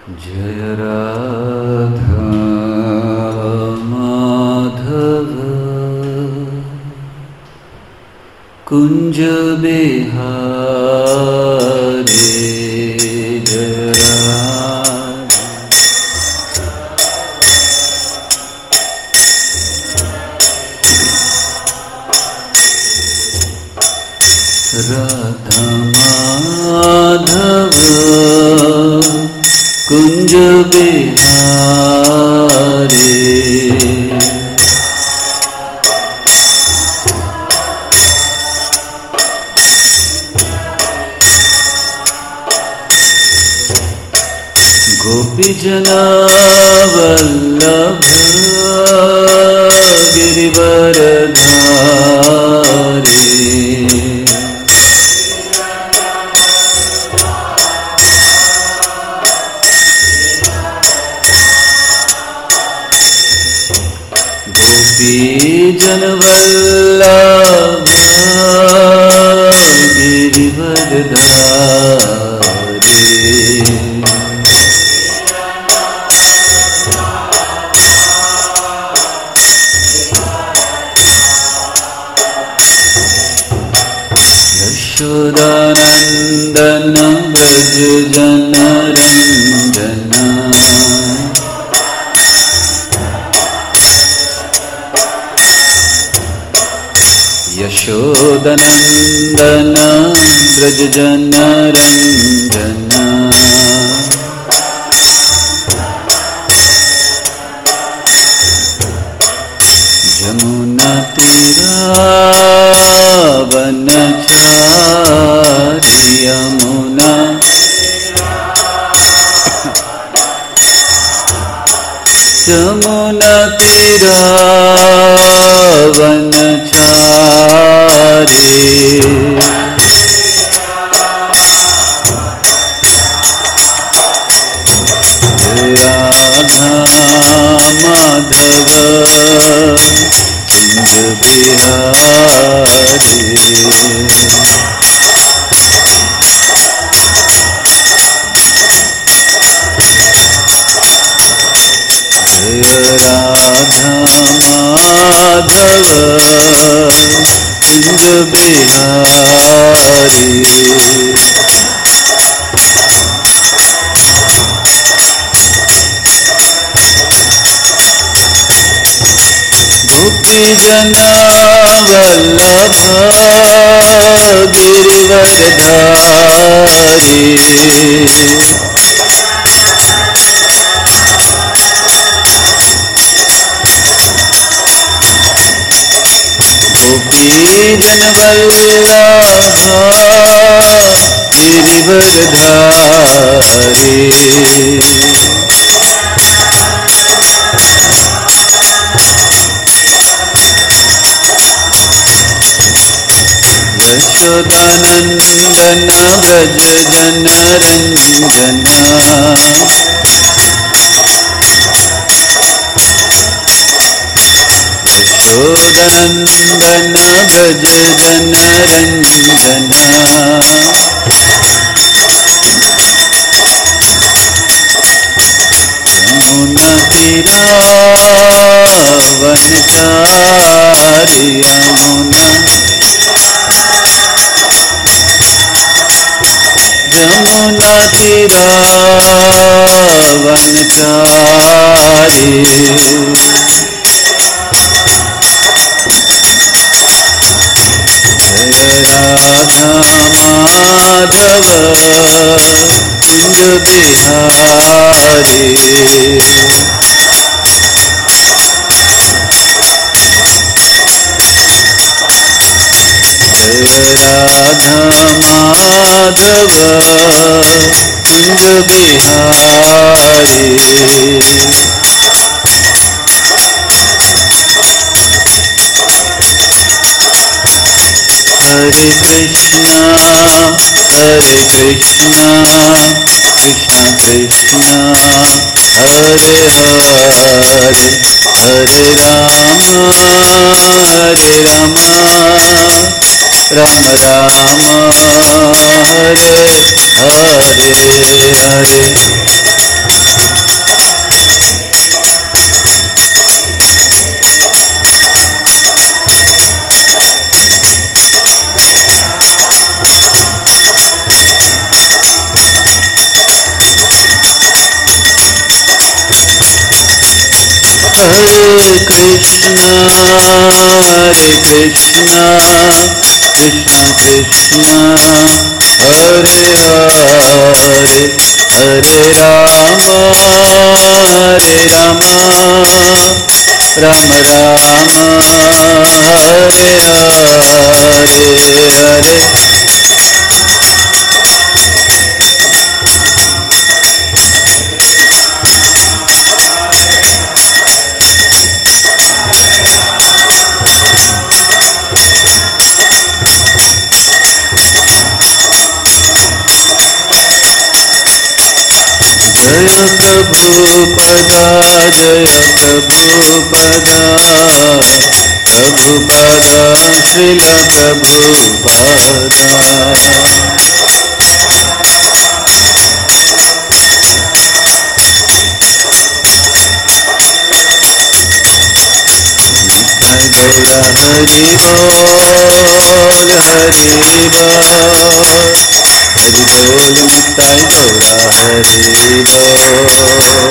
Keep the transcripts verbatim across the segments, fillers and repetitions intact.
जय राधा माधव कुंज बिहारी जय राधा माधव कुंज बिहारी गोपी जना वल्लभ गिरिवरधारी जन वल्लभ गिरिवरधारी यशोदानंदन ब्रज जन रंजन यशोदनंदन ब्रज जन रंजन जमुना तीरा वनचारी यमुना जमुना तीरा वनचारी राधा माधव कुंज बिहारी राधा माधव कुंज बिहारी गोपी जना वल्लभ गिरिवरधारी गोपी जन वल्लभ गिरिवरधारी यशोदानंदन ब्रज जन रंजन यशोदानंदन ब्रज जन रंजन यमुना तीरा वनचारी यमुना जमुना तीरा वनचारी जय राधा माधव कुंज बिहारी जय राधा माधव कुंज बिहारी हरे कृष्णा हरे कृष्णा कृष्णा कृष्णा हरे हरे हरे राम हरे Ram Ram Ram Hare Hare Hare Hare Krishna, Hare Krishna, Krishna Krishna, Hare Hare, Hare Rama, Hare Rama, Rama Rama, Hare Hare, Hare Jaya Prabhupada, Jaya Prabhupada, Prabhupada, Srila Prabhupada. Gaura Hari Bol, Hari Bol, Hari Bol, Nittai Gaura Hari Bol.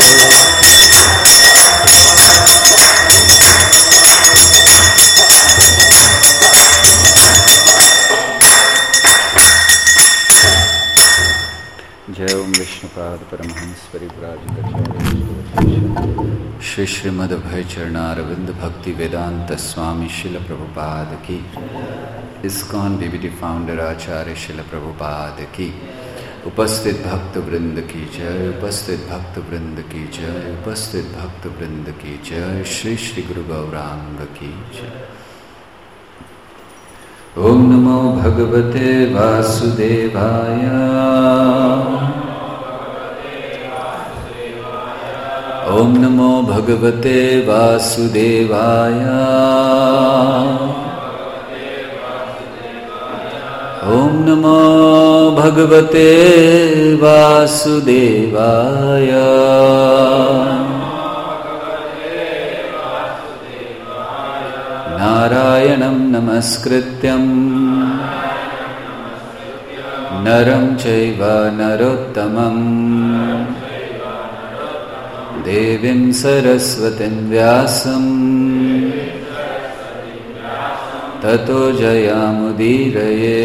जय ओम विष्णुपाद परमहंस परिव्राजकाचार्य श्री श्रीमद् अभय चरणारविंद भक्ति वेदांत स्वामी शिल प्रभुपाद की, ISKCON BBT founder आचार्य शिल प्रभुपाद की, उपस्थित भक्त वृंद की जय, उपस्थित भक्त वृंद की जय, उपस्थित भक्त वृंद की जय, श्री श्री गुरु गौरांग की जय। ओम नमो भगवते वासुदेवाय, ओम नमो भगवते वासुदेवाय, ओम नमो भगवते वासुदेवाय। नारायणं नमस्कृत्यं नरं चैव नरोत्तमं देवीं सरस्वतीं व्यासं ततो जयामुदीरये।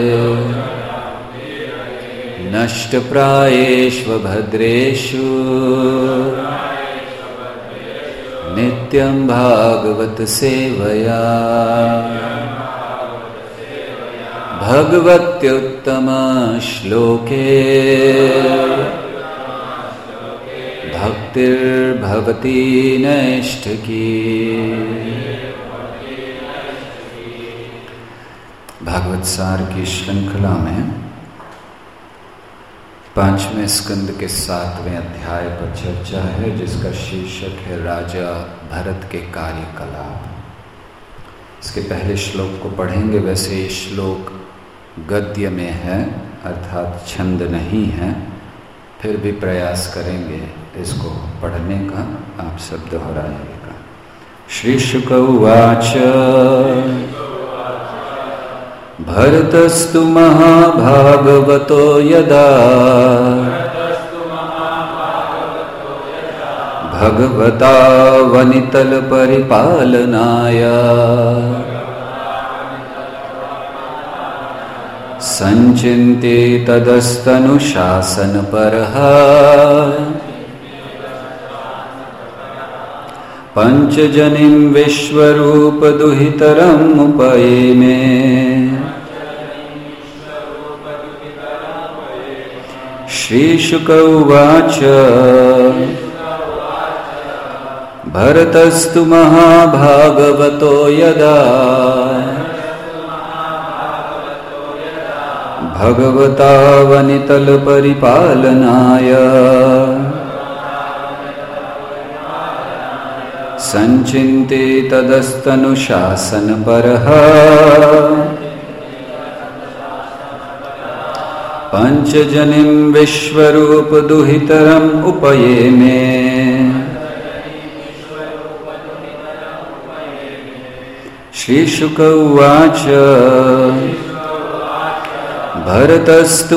नष्टप्रायेषु भद्रेषु नित्यं भागवत सेवया, भगवत्युत्तम श्लोके भक्तिर्भवति नैष्ठिकी। भागवत सार की श्रृंखला में पांचवें स्कंद के सातवें अध्याय पर चर्चा है, जिसका शीर्षक है राजा भरत के कार्यकलाप। इसके पहले श्लोक को पढ़ेंगे। वैसे ये श्लोक गद्य में है, अर्थात छंद नहीं है, फिर भी प्रयास करेंगे इसको पढ़ने का। आप सब दोहराइएगा। श्री शुक उवाच भरतस्तु महाभागवतो यदा भगवता वनितल परिपालनाय संचिन्ते तदस्तनुशासनपरः पंचजनिं विश्वरूपदुहितरम् उपयेमे। श्रीशुक उवाच भरतस्तु महाभागवतो यदा भगवता वनितल परिपालनाय संचिन्ते तदस्तनुशासनपरः पंचजनिं विश्वरूपदुहितरम् उपयेमे। श्रीशुक उवाच भरतस्तु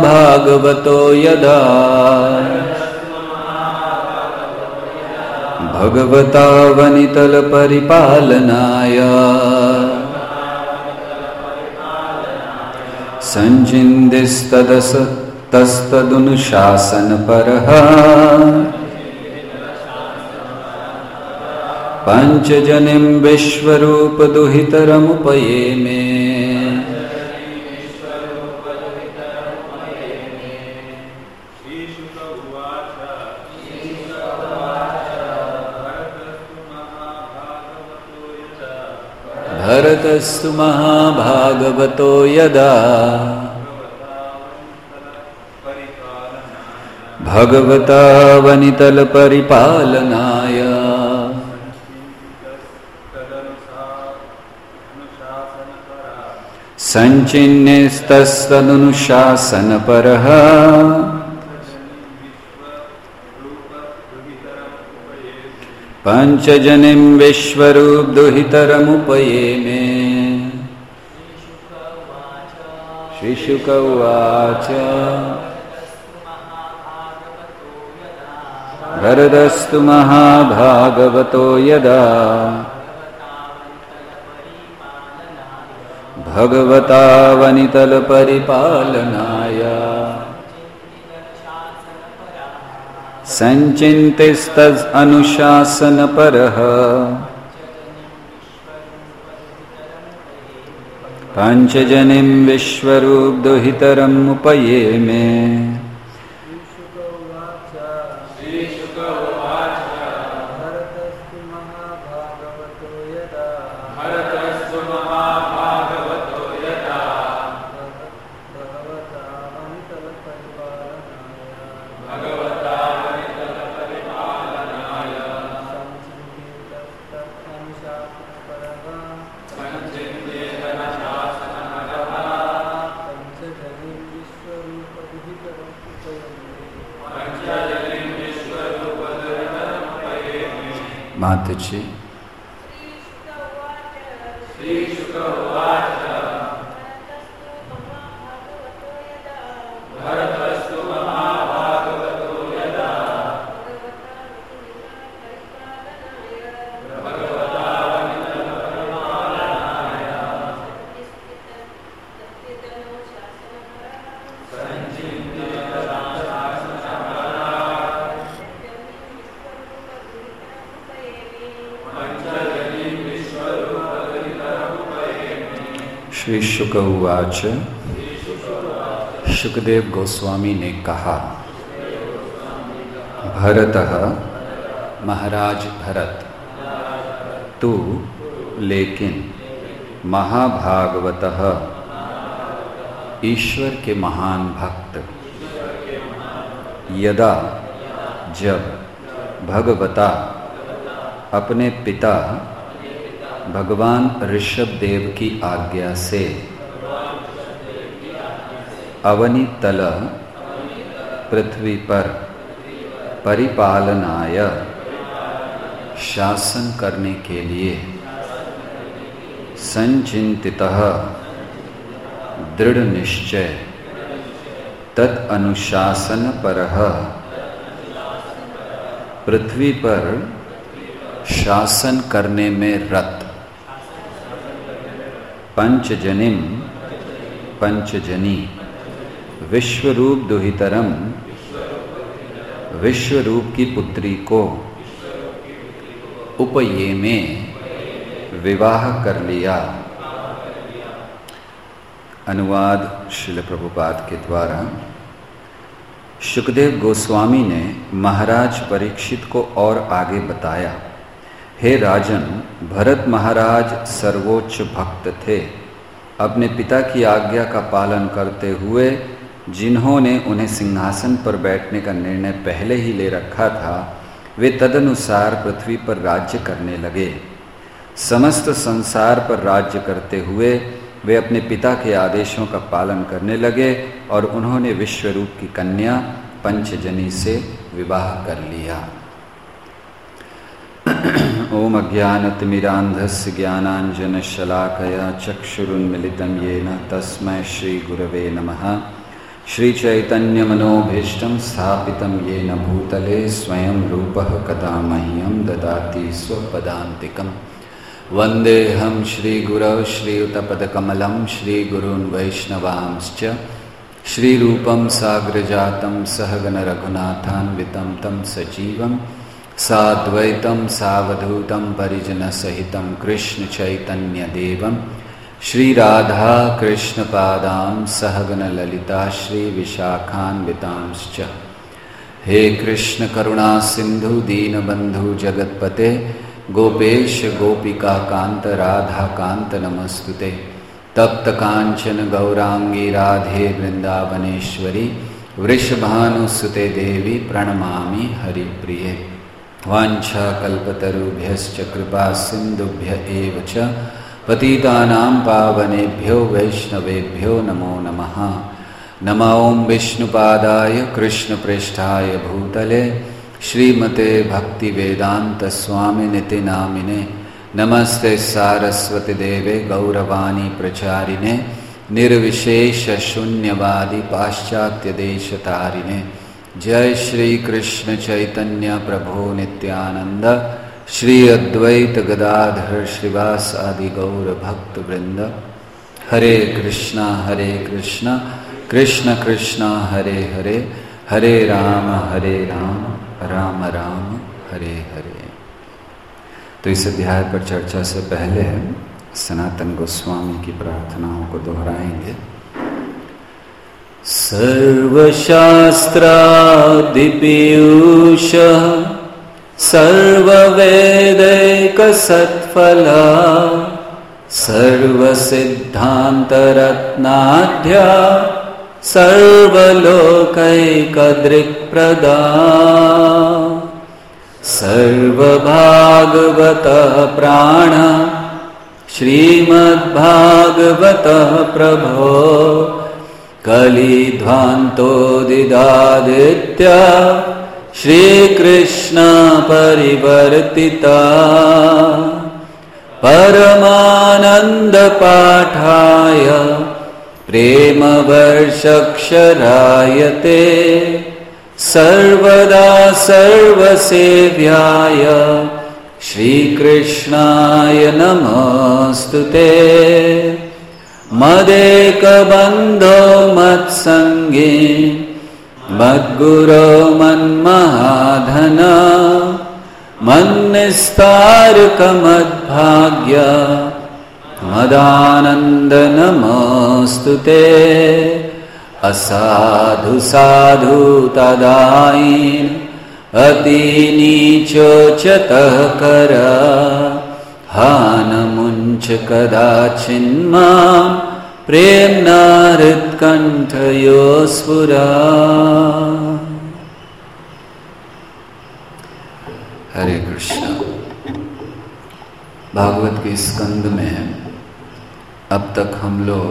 महाभागवतो यदा भगवता वनितल परिपालनाय संचिन्दिस्तदस तस्तदनुशासनपरः पंचजनिं विश्वरूप दुहितरमुपये मे। भरतस्तु महाभागवतो यदा भगवता वनितल परिपालनाय संचिन्निस्तदनुशासनपरः पंचजनिं विश्वरूप दुहितरमुपये मे। श्रीशुक उवाच भरतस्तु महाभागवतो यदा भगवता वनितल परिपालनाय संचिन्तिस्तदनुशासनपरः पंचजनिं विश्वरूप दुहितरमुपये मे। मातुजी श्री शुक उवाच शुकदेव गोस्वामी ने कहा, भरतः महाराज भरत, तू लेकिन महाभागवतः ईश्वर के महान भक्त, यदा जब भगवता अपने पिता भगवान ऋषभ देव की आज्ञा से अवनी तल पृथ्वी पर परिपालनाय शासन करने के लिए संचिंतितः दृढ़ निश्चय तत् अनुशासन परः पृथ्वी पर शासन करने में रत पंचजनिम पंचजनी विश्वरूप दुहितरम विश्वरूप की पुत्री को उपये में विवाह कर लिया। अनुवाद श्रील प्रभुपाद के द्वारा। शुकदेव गोस्वामी ने महाराज परीक्षित को और आगे बताया, हे राजन, भरत महाराज सर्वोच्च भक्त थे। अपने पिता की आज्ञा का पालन करते हुए जिन्होंने उन्हें सिंहासन पर बैठने का निर्णय पहले ही ले रखा था, वे तदनुसार पृथ्वी पर राज्य करने लगे। समस्त संसार पर राज्य करते हुए वे अपने पिता के आदेशों का पालन करने लगे और उन्होंने विश्वरूप की कन्या पंचजनी से विवाह कर लिया। ओम अज्ञानतिमिरान्धस्य ज्ञानाञ्जनशलाकया चक्षुरुन्मिलितं येन तस्मै श्रीगुरवे नमः। श्री चैतन्य मनोभीष्टं स्थापितं येन भूतले स्वयं रूपः कदा मह्यं ददाति स्वपदान्तिकम्। वन्देऽहं श्रीगुरौ श्रीयुतपदकमलं श्रीगुरून् वैष्णवांश्च श्रीरूपं साग्रजातं सहगण रघुनाथान्वितं तं सजीवं साद्वैतं सावधूतं परिजनसहितं कृष्ण चैतन्यदेवं श्रीराधा कृष्णपादां सहगण ललिता श्रीविशाखान्वितांश्च। हे कृष्ण करुणा सिंधु दीनबंधु जगत्पते गोपेश गोपिका कांत राधा कांत नमस्तुते। तप्त कांचन गौरांगी राधे वृंदावनेश्वरी वृषभानुसुते देवी प्रणमामि हरिप्रिये। वाञ्छाकल्पतरुभ्यश्च कृपा सिन्धुभ्य एव च पतितानां पावनेभ्यो वैष्णवेभ्यो नमो नमः। नमो ॐ विष्णुपादाय कृष्णप्रेष्ठाय भूतले श्रीमते भक्तिवेदांत स्वामिनिति नामिने नमस्ते सारस्वती देवे गौरवाणी प्रचारिणे निर्विशेष शून्यवादी पाश्चात्य देशतारिणे। जय श्री कृष्ण चैतन्य प्रभो नित्यानंद श्री अद्वैत गदाधर श्रीवास आदि गौर भक्त वृंद। हरे कृष्णा हरे कृष्णा कृष्ण कृष्णा हरे हरे हरे राम हरे राम राम राम हरे हरे। तो इस अध्याय पर चर्चा से पहले सनातन गोस्वामी की प्रार्थनाओं को दोहराएंगे। सर्वशास्त्रादिपीयूषः सर्ववेदैकसत्फला सर्वसिद्धान्तरत्नाढ्या सर्वलोकैकदृक्प्रदा सर्वभागवतः प्राण श्रीमद्भागवतः प्रभो कलिध्वान्तोदिदादित्य श्रीकृष्ण परिवर्तिता परमानन्दपाठाय प्रेमवर्षक्षरायते सर्वदा सर्वसेव्याय श्रीकृष्णाय नमोऽस्तुते। मदेकबन्धो मत्सङ्गी मद्गुरो मन्महाधन मन्निस्तारकमद्भाग्य मदानन्द नमोऽस्तुते। असाधु साधु तदाईन अतिनीचोचतः कर हानमुञ्च कदाचिन्मां प्रेम्णा हृत्कण्ठयो स्फुरा। हरे कृष्ण। भागवत के स्कंद में अब तक हम लोग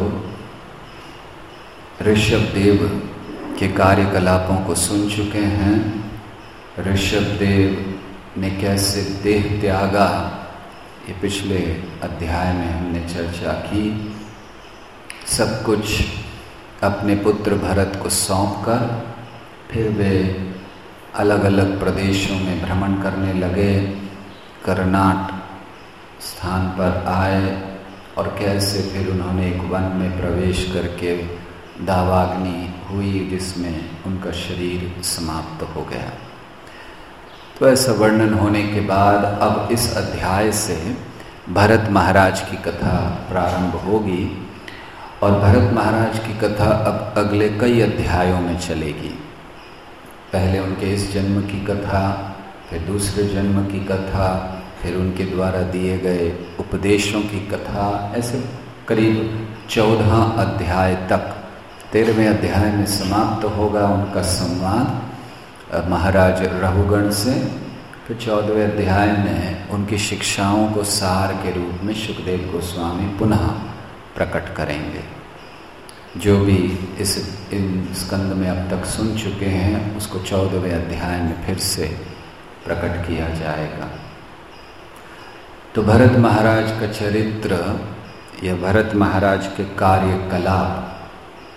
ऋषभदेव के कार्यकलापों को सुन चुके हैं। ऋषभदेव ने कैसे देह त्यागा ये पिछले अध्याय में हमने चर्चा की। सब कुछ अपने पुत्र भरत को सौंपकर फिर वे अलग अलग प्रदेशों में भ्रमण करने लगे। कर्नाट स्थान पर आए और कैसे फिर उन्होंने एक वन में प्रवेश करके दावाग्नि हुई जिसमें उनका शरीर समाप्त हो गया। तो ऐसा वर्णन होने के बाद अब इस अध्याय से भरत महाराज की कथा प्रारंभ होगी और भरत महाराज की कथा अब अगले कई अध्यायों में चलेगी। पहले उनके इस जन्म की कथा, फिर दूसरे जन्म की कथा, फिर उनके द्वारा दिए गए उपदेशों की कथा, ऐसे करीब चौदह अध्याय तक। तेरहवें अध्याय में समाप्त होगा उनका संवाद महाराज रघुगण से। फिर चौदहवें अध्याय में उनकी शिक्षाओं को सार के रूप में सुखदेव गोस्वामी पुनः प्रकट करेंगे। जो भी इस इन स्कंद में अब तक सुन चुके हैं उसको चौदहवें अध्याय में फिर से प्रकट किया जाएगा। तो भरत महाराज का चरित्र या भरत महाराज के कार्यकलाप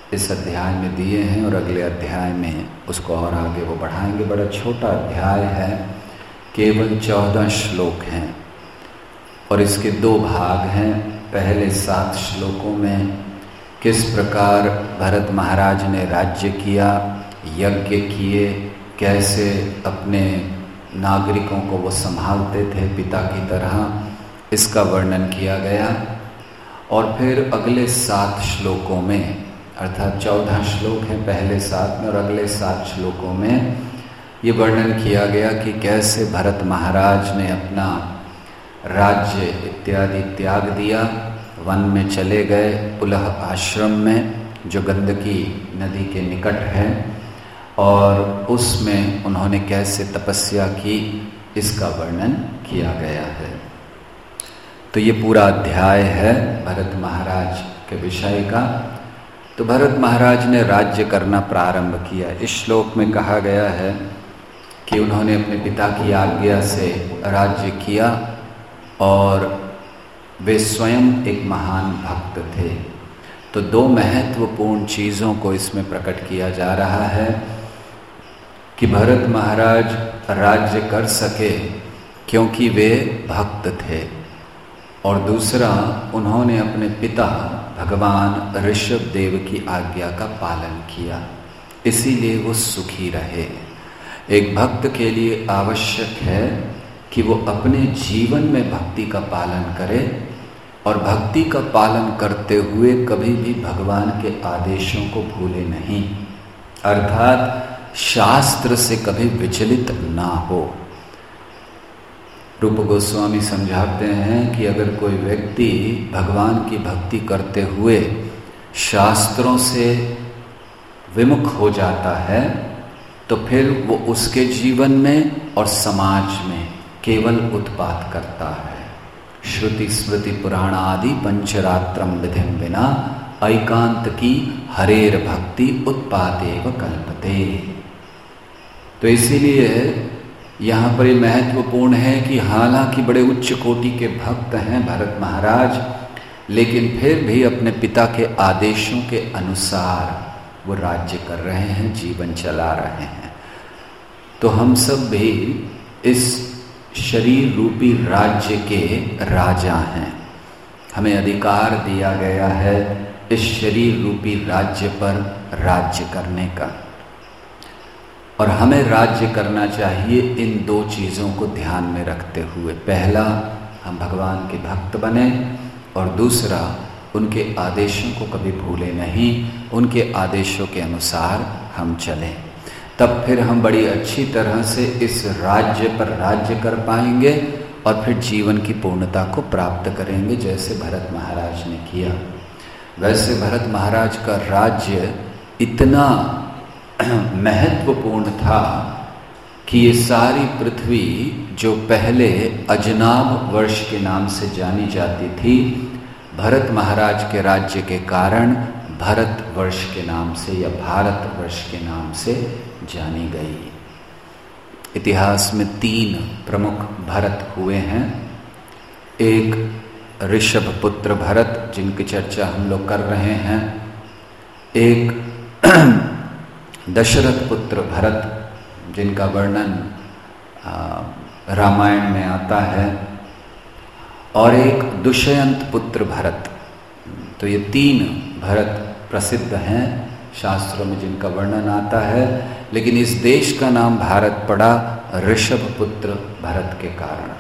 इस अध्याय में दिए हैं और अगले अध्याय में उसको और आगे वो बढ़ाएंगे। बड़ा छोटा अध्याय है, केवल चौदह श्लोक हैं और इसके दो भाग हैं। पहले सात श्लोकों में किस प्रकार भरत महाराज ने राज्य किया, यज्ञ किए, कैसे अपने नागरिकों को वो संभालते थे पिता की तरह, इसका वर्णन किया गया। और फिर अगले सात श्लोकों में, अर्थात चौदह श्लोक हैं पहले सात में और अगले सात श्लोकों में ये वर्णन किया गया कि कैसे भरत महाराज ने अपना राज्य इत्यादि त्याग दिया, वन में चले गए, पुलह आश्रम में जो गंडकी नदी के निकट है, और उसमें उन्होंने कैसे तपस्या की, इसका वर्णन किया गया है। तो ये पूरा अध्याय है भरत महाराज के विषय का। तो भरत महाराज ने राज्य करना प्रारंभ किया। इस श्लोक में कहा गया है कि उन्होंने अपने पिता की आज्ञा से राज्य किया और वे स्वयं एक महान भक्त थे। तो दो महत्वपूर्ण चीज़ों को इसमें प्रकट किया जा रहा है कि भरत महाराज राज्य कर सके क्योंकि वे भक्त थे, और दूसरा उन्होंने अपने पिता भगवान ऋषभ देव की आज्ञा का पालन किया, इसीलिए वो सुखी रहे। एक भक्त के लिए आवश्यक है कि वो अपने जीवन में भक्ति का पालन करे और भक्ति का पालन करते हुए कभी भी भगवान के आदेशों को भूले नहीं, अर्थात शास्त्र से कभी विचलित ना हो। रूप गोस्वामी समझाते हैं कि अगर कोई व्यक्ति भगवान की भक्ति करते हुए शास्त्रों से विमुख हो जाता है तो फिर वो उसके जीवन में और समाज में केवल उत्पात करता है। श्रुति स्मृति पुराण आदि पंचरात्रम विधिम बिना ऐकांत की हरेर भक्ति उत्पादेव कल्पते। तो इसीलिए यहाँ पर ये महत्वपूर्ण है कि हालांकि बड़े उच्च कोटि के भक्त हैं भरत महाराज, लेकिन फिर भी अपने पिता के आदेशों के अनुसार वो राज्य कर रहे हैं, जीवन चला रहे हैं। तो हम सब भी इस शरीर रूपी राज्य के राजा हैं। हमें अधिकार दिया गया है इस शरीर रूपी राज्य पर राज्य करने का, और हमें राज्य करना चाहिए इन दो चीज़ों को ध्यान में रखते हुए। पहला, हम भगवान के भक्त बने, और दूसरा, उनके आदेशों को कभी भूले नहीं, उनके आदेशों के अनुसार हम चलें। तब फिर हम बड़ी अच्छी तरह से इस राज्य पर राज्य कर पाएंगे और फिर जीवन की पूर्णता को प्राप्त करेंगे, जैसे भरत महाराज ने किया। वैसे भरत महाराज का राज्य इतना महत्वपूर्ण था कि ये सारी पृथ्वी जो पहले अजनाब वर्ष के नाम से जानी जाती थी, भरत महाराज के राज्य के कारण भरत वर्ष के नाम से या भारत वर्ष के नाम से जानी गई। इतिहास में तीन प्रमुख भरत हुए हैं। एक ऋषभ पुत्र भरत, जिनकी चर्चा हम लोग कर रहे हैं। एक दशरथ पुत्र भरत, जिनका वर्णन रामायण में आता है, और एक दुष्यंत पुत्र भरत। तो ये तीन भरत प्रसिद्ध हैं शास्त्रों में, जिनका वर्णन आता है। लेकिन इस देश का नाम भारत पड़ा ऋषभ पुत्र भरत के कारण।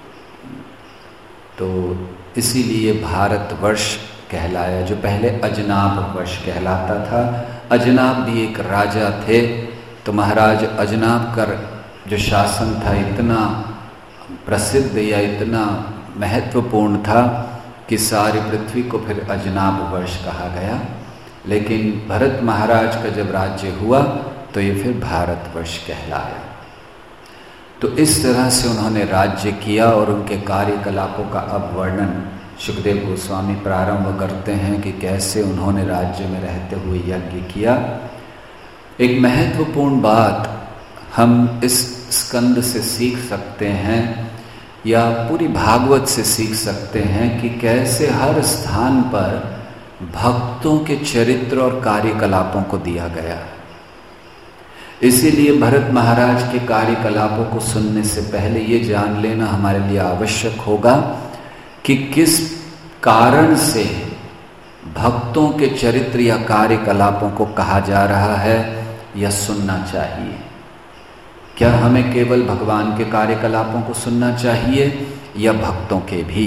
तो इसीलिए भारतवर्ष कहलाया, जो पहले अजनाब वर्ष कहलाता था। अजनाब भी एक राजा थे, तो महाराज अजनाब का जो शासन था इतना प्रसिद्ध या इतना महत्वपूर्ण था कि सारी पृथ्वी को फिर अजनाब वर्ष कहा गया। लेकिन भरत महाराज का जब राज्य हुआ तो ये फिर भारतवर्ष कहलाया। तो इस तरह से उन्होंने राज्य किया और उनके कार्यकलापों का अब वर्णन सुखदेव गोस्वामी प्रारंभ करते हैं कि कैसे उन्होंने राज्य में रहते हुए यज्ञ किया। एक महत्वपूर्ण बात हम इस स्कंद से सीख सकते हैं या पूरी भागवत से सीख सकते हैं कि कैसे हर स्थान पर भक्तों के चरित्र और कार्यकलापों को दिया गया है। इसीलिए भरत महाराज के कार्यकलापों को सुनने से पहले ये जान लेना हमारे लिए आवश्यक होगा कि किस कारण से भक्तों के चरित्र या कार्यकलापों को कहा जा रहा है या सुनना चाहिए। क्या हमें केवल भगवान के कार्यकलापों को सुनना चाहिए या भक्तों के भी?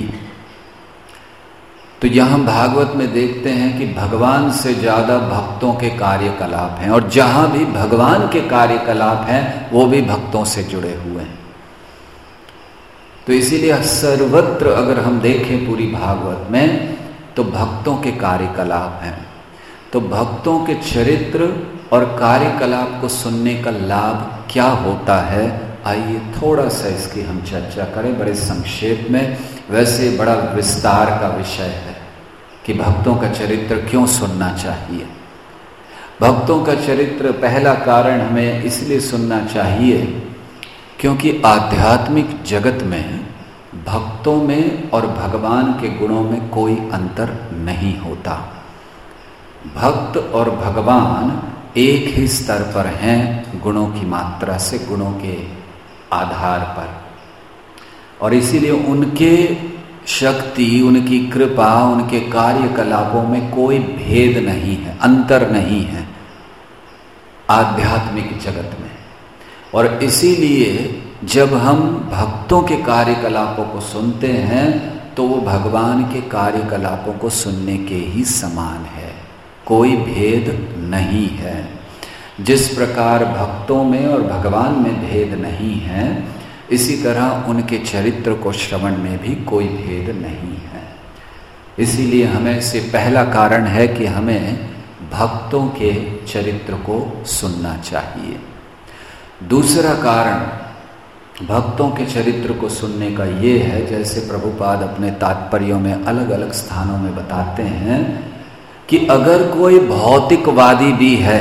तो यहां भागवत में देखते हैं कि भगवान से ज्यादा भक्तों के कार्यकलाप हैं, और जहां भी भगवान के कार्यकलाप हैं वो भी भक्तों से जुड़े हुए हैं। तो इसीलिए सर्वत्र अगर हम देखें पूरी भागवत में तो भक्तों के कार्यकलाप हैं। तो भक्तों के चरित्र और कार्यकलाप को सुनने का लाभ क्या होता है, आइए थोड़ा सा इसकी हम चर्चा करें बड़े संक्षेप में। वैसे बड़ा विस्तार का विषय है कि भक्तों का चरित्र क्यों सुनना चाहिए। भक्तों का चरित्र पहला कारण हमें इसलिए सुनना चाहिए क्योंकि आध्यात्मिक जगत में भक्तों में और भगवान के गुणों में कोई अंतर नहीं होता। भक्त और भगवान एक ही स्तर पर हैं गुणों की मात्रा से, गुणों के आधार पर, और इसीलिए उनके शक्ति, उनकी कृपा, उनके कार्यकलापों में कोई भेद नहीं है, अंतर नहीं है आध्यात्मिक जगत में। और इसीलिए जब हम भक्तों के कार्यकलापों को सुनते हैं तो वो भगवान के कार्यकलापों को सुनने के ही समान है, कोई भेद नहीं है। जिस प्रकार भक्तों में और भगवान में भेद नहीं है, इसी तरह उनके चरित्र को श्रवण में भी कोई भेद नहीं है। इसीलिए हमें से पहला कारण है कि हमें भक्तों के चरित्र को सुनना चाहिए। दूसरा कारण भक्तों के चरित्र को सुनने का ये है, जैसे प्रभुपाद अपने तात्पर्यों में अलग अलग स्थानों में बताते हैं कि अगर कोई भौतिकवादी भी है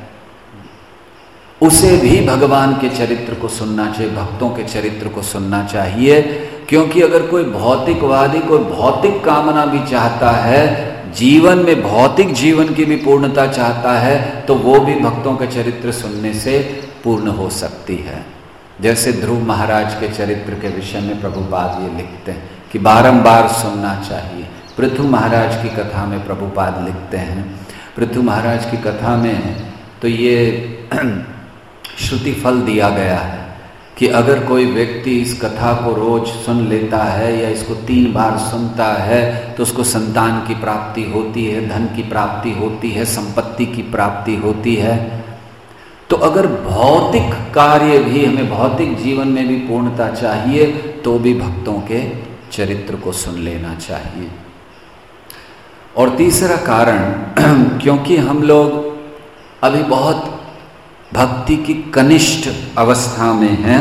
उसे भी भगवान के चरित्र को सुनना चाहिए, भक्तों के चरित्र को सुनना चाहिए। क्योंकि अगर कोई भौतिकवादी कोई भौतिक कामना भी चाहता है, जीवन में भौतिक जीवन की भी पूर्णता चाहता है, तो वो भी भक्तों के चरित्र सुनने से पूर्ण हो सकती है। जैसे ध्रुव महाराज के चरित्र के विषय में प्रभुपाद ये लिखते हैं कि बारंबार सुनना चाहिए। पृथु महाराज की कथा में प्रभुपाद लिखते हैं, पृथु महाराज की कथा में तो ये श्रुति फल दिया गया है कि अगर कोई व्यक्ति इस कथा को रोज सुन लेता है या इसको तीन बार सुनता है तो उसको संतान की प्राप्ति होती है, धन की प्राप्ति होती है, संपत्ति की प्राप्ति होती है। तो अगर भौतिक कार्य भी, हमें भौतिक जीवन में भी पूर्णता चाहिए, तो भी भक्तों के चरित्र को सुन लेना चाहिए। और तीसरा कारण, क्योंकि हम लोग अभी बहुत भक्ति की कनिष्ठ अवस्था में हैं,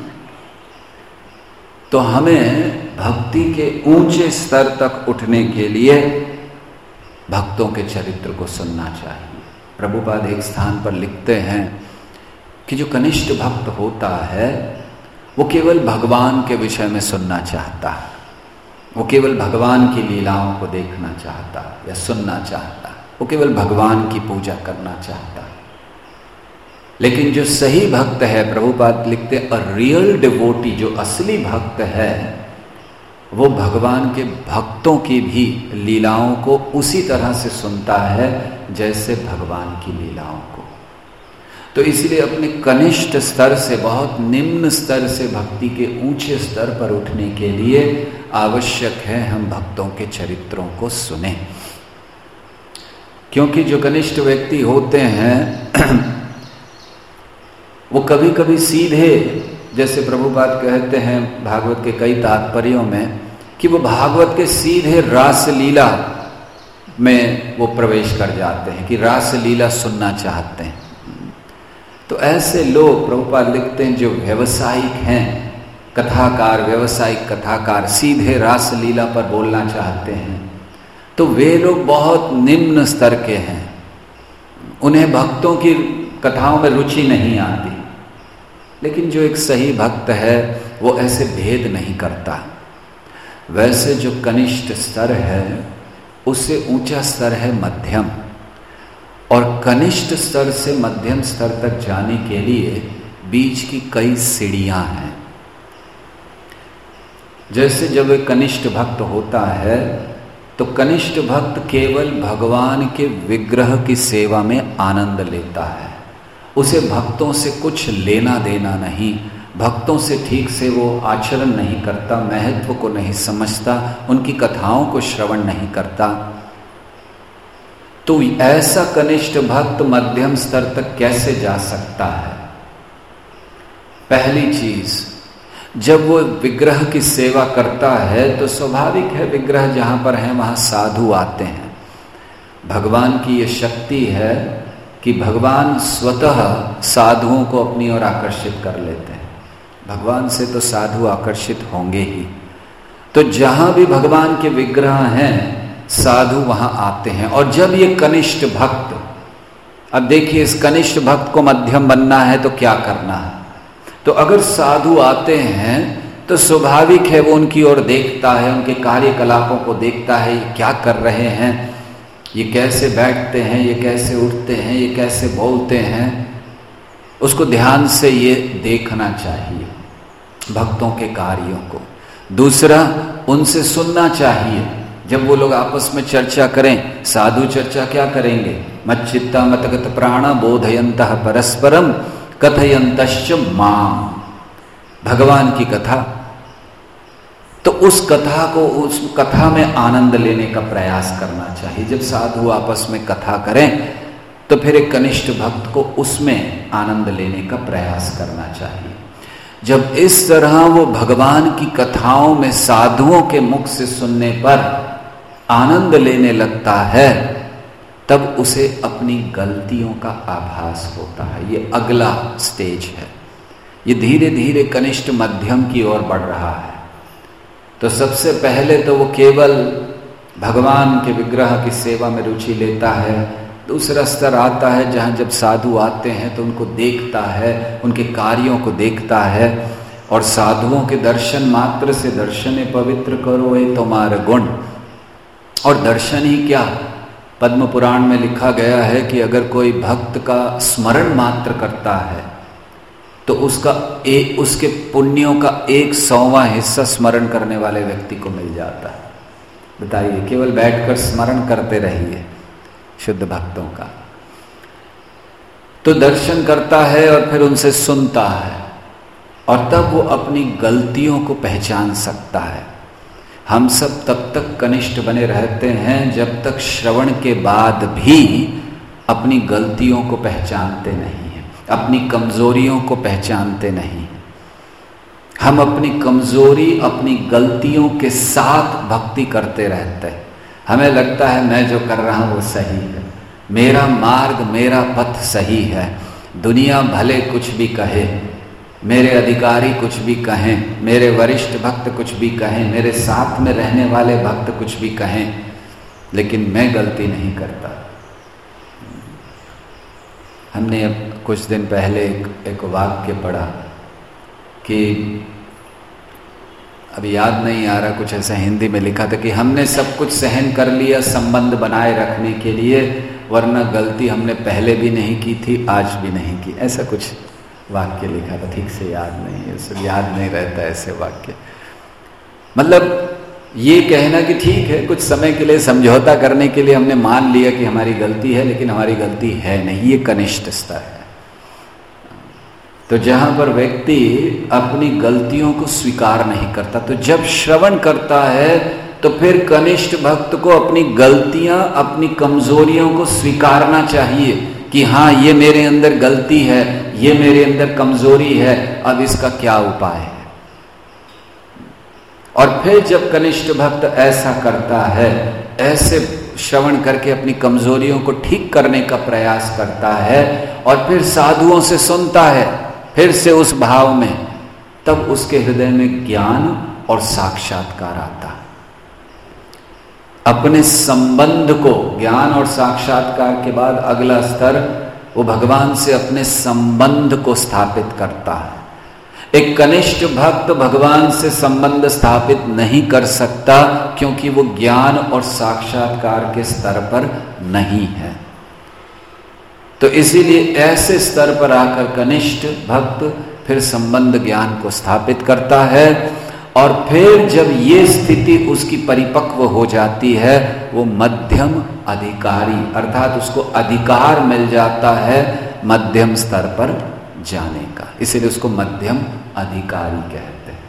तो हमें भक्ति के ऊंचे स्तर तक उठने के लिए भक्तों के चरित्र को सुनना चाहिए। प्रभुपाद एक स्थान पर लिखते हैं कि जो कनिष्ठ भक्त होता है वो केवल भगवान के विषय में सुनना चाहता है, वो केवल भगवान की लीलाओं को देखना चाहता है या सुनना चाहता है, वो केवल भगवान की पूजा करना चाहता है। लेकिन जो सही भक्त है, प्रभुपाद लिखते हैं, अ रियल डिवोटी, जो असली भक्त है, वो भगवान के भक्तों की भी लीलाओं को उसी तरह से सुनता है जैसे भगवान की लीलाओं को। तो इसलिए अपने कनिष्ठ स्तर से बहुत निम्न स्तर से भक्ति के ऊंचे स्तर पर उठने के लिए आवश्यक है हम भक्तों के चरित्रों को सुने। क्योंकि जो कनिष्ठ व्यक्ति होते हैं वो कभी कभी सीधे, जैसे प्रभुपाद कहते हैं भागवत के कई तात्पर्यों में, कि वो भागवत के सीधे रास लीला में वो प्रवेश कर जाते हैं कि रास लीला सुनना चाहते हैं। तो ऐसे लोग, प्रभुपाद लिखते हैं, जो व्यवसायिक हैं, कथाकार, व्यवसायिक कथाकार, सीधे रास लीला पर बोलना चाहते हैं, तो वे लोग बहुत निम्न स्तर के हैं। उन्हें भक्तों की कथाओं में रुचि नहीं आती। लेकिन जो एक सही भक्त है वो ऐसे भेद नहीं करता। वैसे जो कनिष्ठ स्तर है उससे ऊंचा स्तर है मध्यम, और कनिष्ठ स्तर से मध्यम स्तर तक जाने के लिए बीच की कई सीढ़ियां हैं। जैसे जब एक कनिष्ठ भक्त होता है तो कनिष्ठ भक्त केवल भगवान के विग्रह की सेवा में आनंद लेता है, उसे भक्तों से कुछ लेना देना नहीं, भक्तों से ठीक से वो आचरण नहीं करता, महत्व को नहीं समझता, उनकी कथाओं को श्रवण नहीं करता। तो ऐसा कनिष्ठ भक्त मध्यम स्तर तक कैसे जा सकता है? पहली चीज, जब वो विग्रह की सेवा करता है तो स्वाभाविक है, विग्रह जहां पर है वहां साधु आते हैं। भगवान की ये शक्ति है कि भगवान स्वतः साधुओं को अपनी ओर आकर्षित कर लेते हैं। भगवान से तो साधु आकर्षित होंगे ही, तो जहां भी भगवान के विग्रह हैं साधु वहां आते हैं। और जब ये कनिष्ठ भक्त, अब देखिए इस कनिष्ठ भक्त को मध्यम बनना है तो क्या करना है? तो अगर साधु आते हैं तो स्वाभाविक है वो उनकी ओर देखता है, उनके कार्यकलापों को देखता है, ये क्या कर रहे हैं, ये कैसे बैठते हैं, ये कैसे उठते हैं, ये कैसे बोलते हैं, उसको ध्यान से ये देखना चाहिए भक्तों के कार्यों को। दूसरा, उनसे सुनना चाहिए। जब वो लोग आपस में चर्चा करें, साधु चर्चा क्या करेंगे? मच्चित्ता मतगत प्राणा बोधयन्तः परस्परम कथयन्तश्च माम, भगवान की कथा। तो उस कथा को, उस कथा में आनंद लेने का प्रयास करना चाहिए। जब साधु आपस में कथा करें तो फिर एक कनिष्ठ भक्त को उसमें आनंद लेने का प्रयास करना चाहिए। जब इस तरह वो भगवान की कथाओं में साधुओं के मुख से सुनने पर आनंद लेने लगता है, तब उसे अपनी गलतियों का आभास होता है। ये अगला स्टेज है, ये धीरे धीरे कनिष्ठ मध्यम की ओर बढ़ रहा है। तो सबसे पहले तो वो केवल भगवान के विग्रह की सेवा में रुचि लेता है। दूसरा स्तर आता है जहाँ जब साधु आते हैं तो उनको देखता है, उनके कार्यों को देखता है, और साधुओं के दर्शन मात्र से दर्शने पवित्र करो ये तुम्हारे गुण। और दर्शन ही क्या, पद्म पुराण में लिखा गया है कि अगर कोई भक्त का स्मरण मात्र करता है तो उसका एक, उसके पुण्यों का एक सौवां हिस्सा स्मरण करने वाले व्यक्ति को मिल जाता है। बताइए, केवल बैठकर स्मरण करते रहिए शुद्ध भक्तों का। तो दर्शन करता है और फिर उनसे सुनता है, और तब वो अपनी गलतियों को पहचान सकता है। हम सब तब तक कनिष्ठ बने रहते हैं जब तक श्रवण के बाद भी अपनी गलतियों को पहचानते नहीं हैं, अपनी कमजोरियों को पहचानते नहीं। हम अपनी कमजोरी, अपनी गलतियों के साथ भक्ति करते रहते हैं। हमें लगता है मैं जो कर रहा हूँ वो सही है, मेरा मार्ग, मेरा पथ सही है। दुनिया भले कुछ भी कहे, मेरे अधिकारी कुछ भी कहें, मेरे वरिष्ठ भक्त कुछ भी कहें, मेरे साथ में रहने वाले भक्त कुछ भी कहें, लेकिन मैं गलती नहीं करता। हमने अब कुछ दिन पहले एक, एक वाक्य पढ़ा कि अब याद नहीं आ रहा, कुछ ऐसा हिंदी में लिखा था कि हमने सब कुछ सहन कर लिया संबंध बनाए रखने के लिए, वरना गलती हमने पहले भी नहीं की थी, आज भी नहीं की। ऐसा कुछ वाक्य लिखा था, ठीक से याद नहीं है, सब याद नहीं रहता ऐसे वाक्य। मतलब ये कहना कि ठीक है, कुछ समय के लिए समझौता करने के लिए हमने मान लिया कि हमारी गलती है, लेकिन हमारी गलती है नहीं, ये कनिष्ठ स्तर है। तो जहां पर व्यक्ति अपनी गलतियों को स्वीकार नहीं करता, तो जब श्रवण करता है तो फिर कनिष्ठ भक्त को अपनी गलतियां, अपनी कमजोरियों को स्वीकारना चाहिए कि हाँ, ये मेरे अंदर गलती है, ये मेरे अंदर कमजोरी है, अब इसका क्या उपाय है। और फिर जब कनिष्ठ भक्त ऐसा करता है, ऐसे श्रवण करके अपनी कमजोरियों को ठीक करने का प्रयास करता है, और फिर साधुओं से सुनता है फिर से उस भाव में, तब उसके हृदय में ज्ञान और साक्षात्कार आता है। अपने संबंध को, ज्ञान और साक्षात्कार के बाद अगला स्तर, वो भगवान से अपने संबंध को स्थापित करता है। एक कनिष्ठ भक्त भगवान से संबंध स्थापित नहीं कर सकता, क्योंकि वो ज्ञान और साक्षात्कार के स्तर पर नहीं है। तो इसीलिए ऐसे स्तर पर आकर कनिष्ठ भक्त फिर संबंध ज्ञान को स्थापित करता है, और फिर जब ये स्थिति उसकी परिपक्व हो जाती है, वो मध्यम अधिकारी, अर्थात उसको अधिकार मिल जाता है मध्यम स्तर पर जाने का, इसीलिए उसको मध्यम अधिकारी कहते हैं।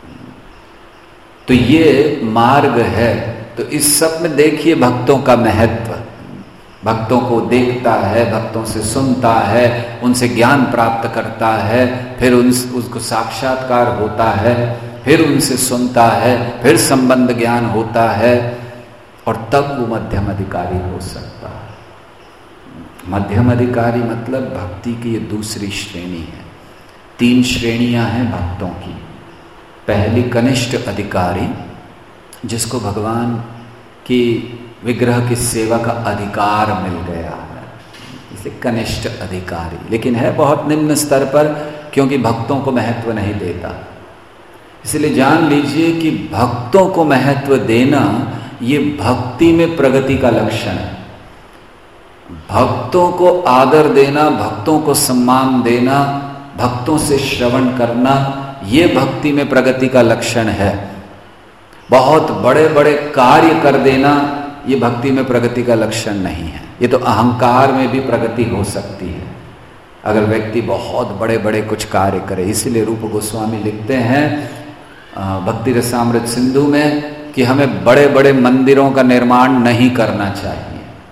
तो ये मार्ग है। तो इस सब में देखिए भक्तों का महत्व, भक्तों को देखता है, भक्तों से सुनता है, उनसे ज्ञान प्राप्त करता है, फिर उन उसको साक्षात्कार होता है, फिर उनसे सुनता है, फिर संबंध ज्ञान होता है, और तब वो मध्यम अधिकारी हो सकता है। मध्यम अधिकारी मतलब भक्ति की ये दूसरी श्रेणी है। तीन श्रेणियां हैं भक्तों की। पहली कनिष्ठ अधिकारी, जिसको भगवान की विग्रह की सेवा का अधिकार मिल गया है, इसे कनिष्ठ अधिकारी, लेकिन है बहुत निम्न स्तर पर, क्योंकि भक्तों को महत्व नहीं देता। इसलिए जान लीजिए कि भक्तों को महत्व देना ये भक्ति में प्रगति का लक्षण है। भक्तों को आदर देना, भक्तों को सम्मान देना, भक्तों से श्रवण करना, ये भक्ति में प्रगति का लक्षण है। बहुत बड़े बड़े कार्य कर देना ये भक्ति में प्रगति का लक्षण नहीं है। ये तो अहंकार में भी प्रगति हो सकती है अगर व्यक्ति बहुत बड़े बड़े कुछ कार्य करे। इसीलिए रूप गोस्वामी लिखते हैं भक्ति रसामृत सिंधु में कि हमें बड़े बड़े मंदिरों का निर्माण नहीं करना चाहिए।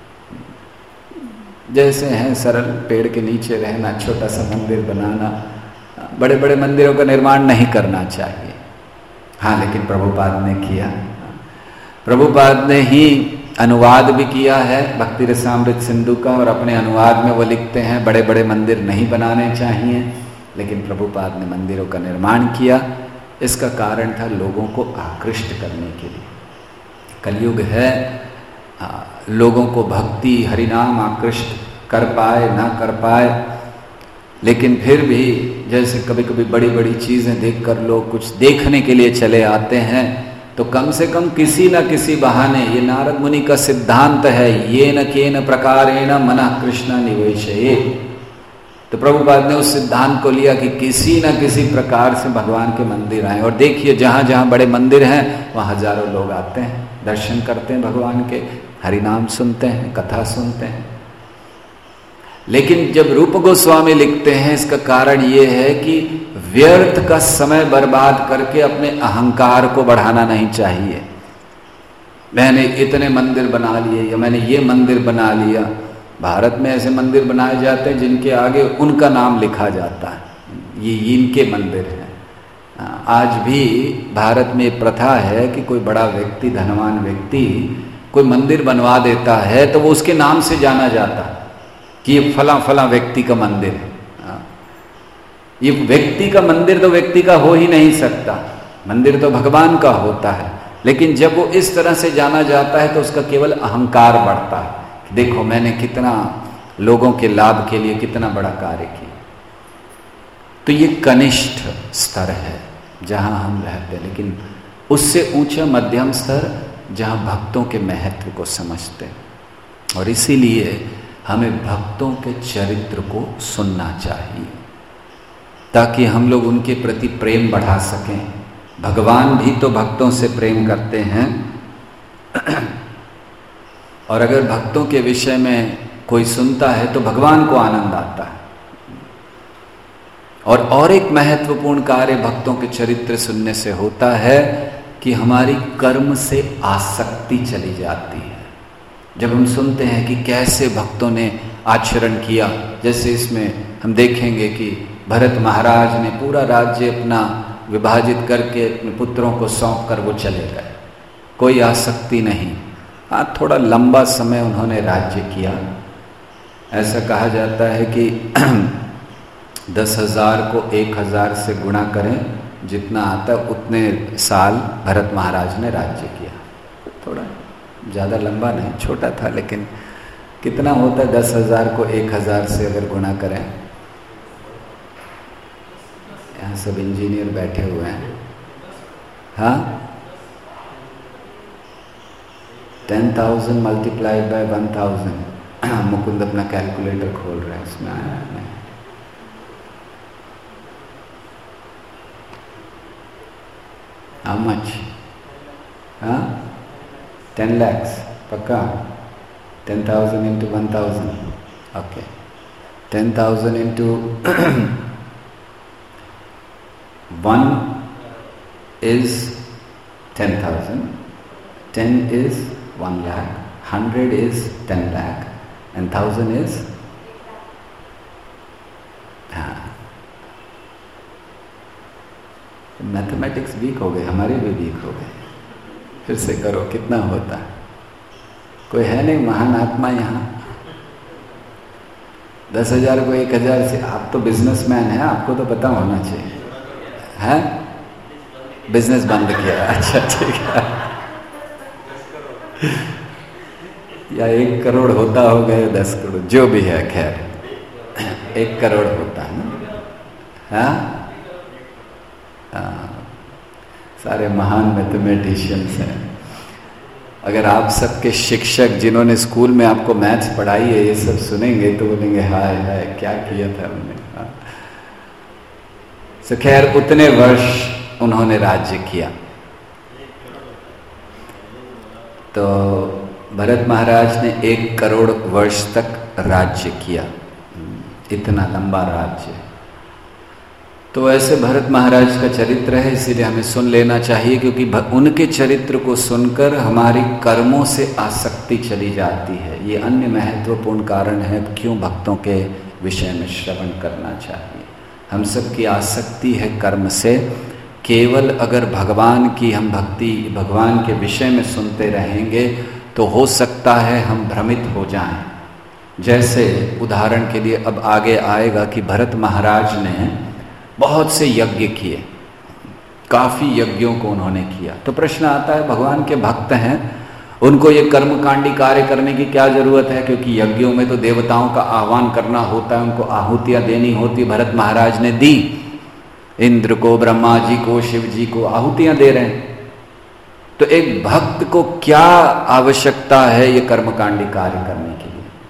जैसे हैं सरल पेड़ के नीचे रहना, छोटा सा मंदिर बनाना, बड़े बड़े मंदिरों का निर्माण नहीं करना चाहिए। हाँ, लेकिन प्रभुपाद ने किया। प्रभुपाद ने ही अनुवाद भी किया है भक्ति रसामृत सिंधु का, और अपने अनुवाद में वो लिखते हैं बड़े बड़े मंदिर नहीं बनाने चाहिए, लेकिन प्रभुपाद ने मंदिरों का निर्माण किया। इसका कारण था लोगों को आकृष्ट करने के लिए। कलयुग है, आ, लोगों को भक्ति हरिनाम आकृष्ट कर पाए ना कर पाए, लेकिन फिर भी जैसे कभी कभी बड़ी बड़ी चीज़ें देखकर लोग कुछ देखने के लिए चले आते हैं, तो कम से कम किसी न किसी बहाने, ये नारद मुनि का सिद्धांत है, ये न केन प्रकारेण मनः कृष्ण निवेशये। तो प्रभुपाद ने उस सिद्धांत को लिया कि किसी न किसी प्रकार से भगवान के मंदिर आए। और देखिए जहाँ जहाँ बड़े मंदिर हैं वहाँ हजारों लोग आते हैं, दर्शन करते हैं भगवान के, हरिनाम सुनते हैं, कथा सुनते हैं। लेकिन जब रूप गोस्वामी लिखते हैं, इसका कारण ये है कि व्यर्थ का समय बर्बाद करके अपने अहंकार को बढ़ाना नहीं चाहिए। मैंने इतने मंदिर बना लिए या मैंने ये मंदिर बना लिया। भारत में ऐसे मंदिर बनाए जाते हैं जिनके आगे उनका नाम लिखा जाता है, ये इनके मंदिर हैं। आज भी भारत में प्रथा है कि कोई बड़ा व्यक्ति, धनवान व्यक्ति कोई मंदिर बनवा देता है तो वो उसके नाम से जाना जाता है कि ये फला फला व्यक्ति का मंदिर है। ये व्यक्ति का मंदिर तो व्यक्ति का हो ही नहीं सकता, मंदिर तो भगवान का होता है। लेकिन जब वो इस तरह से जाना जाता है तो उसका केवल अहंकार बढ़ता है, देखो मैंने कितना लोगों के लाभ के लिए कितना बड़ा कार्य किया। तो ये कनिष्ठ स्तर है जहां हम रहते हैं, लेकिन उससे ऊंचा मध्यम स्तर जहां भक्तों के महत्व को समझते हैं। और इसीलिए हमें भक्तों के चरित्र को सुनना चाहिए ताकि हम लोग उनके प्रति प्रेम बढ़ा सकें। भगवान भी तो भक्तों से प्रेम करते हैं और अगर भक्तों के विषय में कोई सुनता है तो भगवान को आनंद आता है। और और एक महत्वपूर्ण कार्य भक्तों के चरित्र सुनने से होता है कि हमारी कर्म से आसक्ति चली जाती है। जब हम सुनते हैं कि कैसे भक्तों ने आचरण किया, जैसे इसमें हम देखेंगे कि भरत महाराज ने पूरा राज्य अपना विभाजित करके अपने पुत्रों को सौंप कर वो चले गए, कोई आसक्ति नहीं। हाँ, थोड़ा लंबा समय उन्होंने राज्य किया। ऐसा कहा जाता है कि दस हजार को एक हजार से गुणा करें, जितना आता उतने साल भरत महाराज ने राज्य किया। थोड़ा ज़्यादा लंबा नहीं, छोटा था, लेकिन कितना होता है दस हजार को एक हजार से अगर गुणा करें? यहाँ सब इंजीनियर बैठे हुए हैं। हाँ, ten thousand multiplied by one thousand. Mukund अपना कैलकुलेटर खोल रहा है, इसमें आया नहीं। How much? हाँ, टेन लैक्स पक्का? Ten thousand into one thousand, okay. Ten thousand into one is ten thousand, ten is one lakh, hundred is ten lakh, and thousand is हाँ, मैथमेटिक्स वीक हो गए, हमारे भी वीक हो गए। फिर से करो, कितना होता? कोई है नहीं महान आत्मा यहाँ? दस हजार को एक हजार से, आप तो बिजनेसमैन हैं, आपको तो पता होना चाहिए। है बिजनेस बंद किया, अच्छा ठीक है। या एक करोड़ होता होगा या दस करोड़, जो भी है, खैर एक करोड़ होता है ना। हाँ, सारे महान मैथमेटिशियंस हैं। अगर आप सबके शिक्षक जिन्होंने स्कूल में आपको मैथ्स पढ़ाई है ये सब सुनेंगे तो बोलेंगे हाय हाय क्या किया था हमने। हाँ, सो खैर उतने वर्ष उन्होंने राज्य किया। तो भरत महाराज ने एक करोड़ वर्ष तक राज्य किया, इतना लंबा राज्य। तो ऐसे भरत महाराज का चरित्र है, इसीलिए हमें सुन लेना चाहिए, क्योंकि उनके चरित्र को सुनकर हमारी कर्मों से आसक्ति चली जाती है। ये अन्य महत्वपूर्ण कारण है क्यों भक्तों के विषय में श्रवण करना चाहिए। हम सब की आसक्ति है कर्म से। केवल अगर भगवान की हम भक्ति, भगवान के विषय में सुनते रहेंगे तो हो सकता है हम भ्रमित हो जाएं। जैसे उदाहरण के लिए अब आगे आएगा कि भरत महाराज ने बहुत से यज्ञ किए, काफ़ी यज्ञों को उन्होंने किया। तो प्रश्न आता है, भगवान के भक्त हैं, उनको ये कर्मकांडी कार्य करने की क्या जरूरत है? क्योंकि यज्ञों में तो देवताओं का आह्वान करना होता है, उनको आहुतियाँ देनी होती। भरत महाराज ने दी, इंद्र को, ब्रह्मा जी को, शिव जी को आहुतियां दे रहे हैं। तो एक भक्त को क्या आवश्यकता है ये कर्मकांडी कार्य करने के लिए?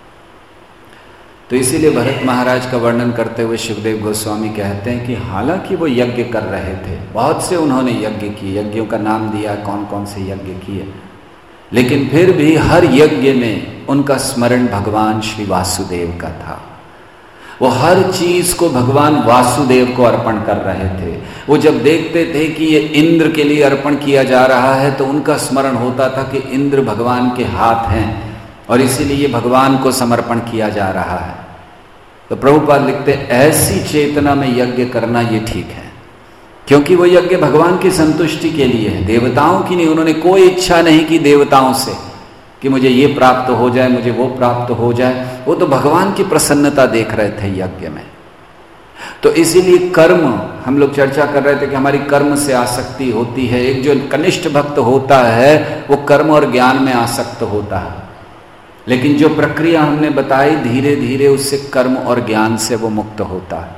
तो इसीलिए भरत महाराज का वर्णन करते हुए शिवदेव गोस्वामी कहते हैं कि हालांकि वो यज्ञ कर रहे थे, बहुत से उन्होंने यज्ञ किए, यज्ञों का नाम दिया कौन कौन से यज्ञ किए, लेकिन फिर भी हर यज्ञ में उनका स्मरण भगवान श्री वासुदेव का था। वो हर चीज को भगवान वासुदेव को अर्पण कर रहे थे। वो जब देखते थे कि ये इंद्र के लिए अर्पण किया जा रहा है तो उनका स्मरण होता था कि इंद्र भगवान के हाथ हैं और इसीलिए ये भगवान को समर्पण किया जा रहा है। तो प्रभुपाद लिखते, ऐसी चेतना में यज्ञ करना ये ठीक है, क्योंकि वो यज्ञ भगवान की संतुष्टि के लिए है, देवताओं की नहीं। उन्होंने कोई इच्छा नहीं की देवताओं से कि मुझे ये प्राप्त हो जाए, मुझे वो प्राप्त हो जाए। वो तो भगवान की प्रसन्नता देख रहे थे यज्ञ में। तो इसीलिए कर्म, हम लोग चर्चा कर रहे थे कि हमारी कर्म से आसक्ति होती है। एक जो कनिष्ठ भक्त होता है वो कर्म और ज्ञान में आसक्त होता है, लेकिन जो प्रक्रिया हमने बताई धीरे धीरे उससे कर्म और ज्ञान से वो मुक्त होता है।